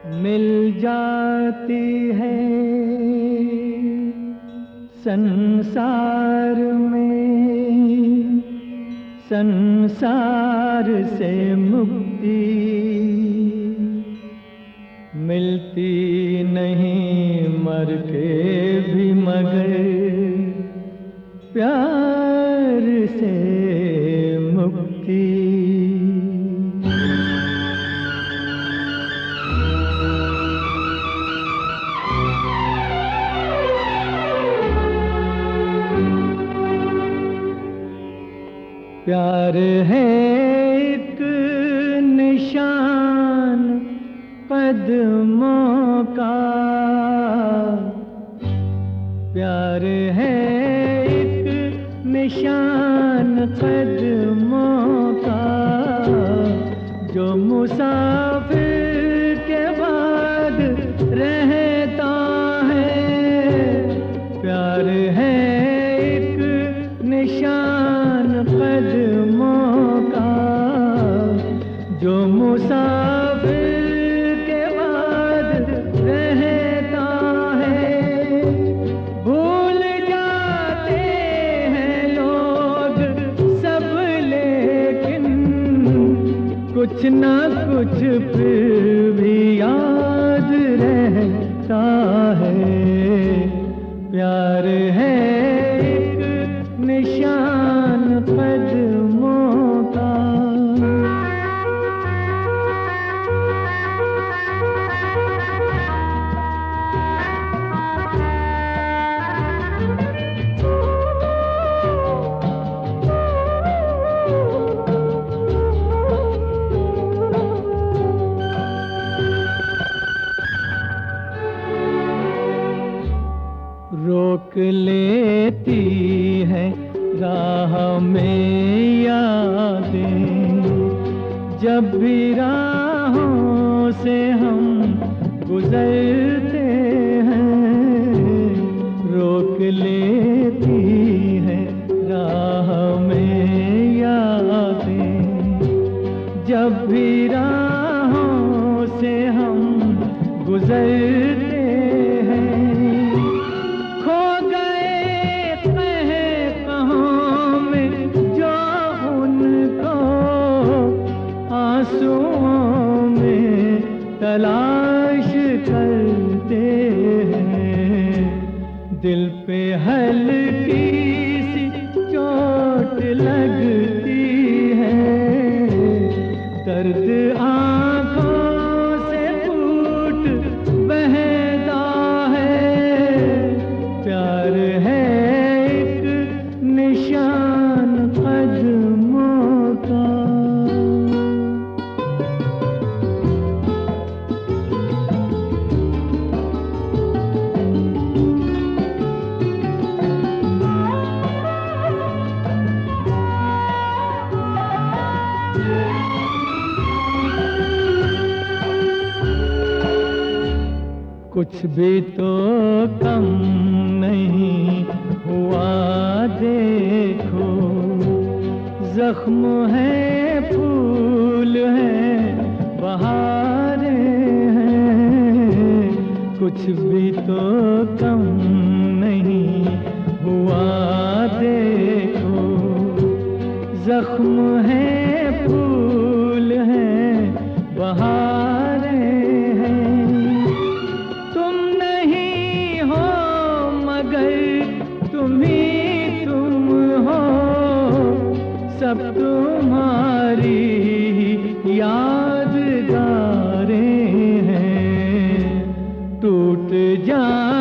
मिल जाती है संसार में, संसार से मुक्ति मिलती नहीं मर के भी, मगर प्यार से मुक्ति। प्यार है एक निशान कदमों का, प्यार है एक निशान कदमों का, जो मुसाफिर के बाद रहता है। प्यार है एक निशान कदमों का, जो मुसाफिर के बाद रहता है। भूल जाते हैं लोग सब, लेकिन कुछ ना कुछ फिर भी याद रहता है। प्यार है एक निशान कदमों का। रोक लेती है राह में यादें, जब भी राहों से हम गुजरते हैं। रोक लेती है राह में यादें, जब भी राहों से हम गुजरते हैं। आंसुओं में तलाश करते हैं। दिल पे हल्की सी चोट लगती है, दर्द आंखों से फूट बहता है। प्यार है एक निशान कदमों का। कुछ भी तो कम नहीं हुआ देखो, जख्म है फूल है बहारें हैं। कुछ भी तो कम नहीं हुआ देखो, जख्म है फूल है बहारें हैं। तुम ही तुम हो, सब तुम्हारी यादगारें हैं। टूट जा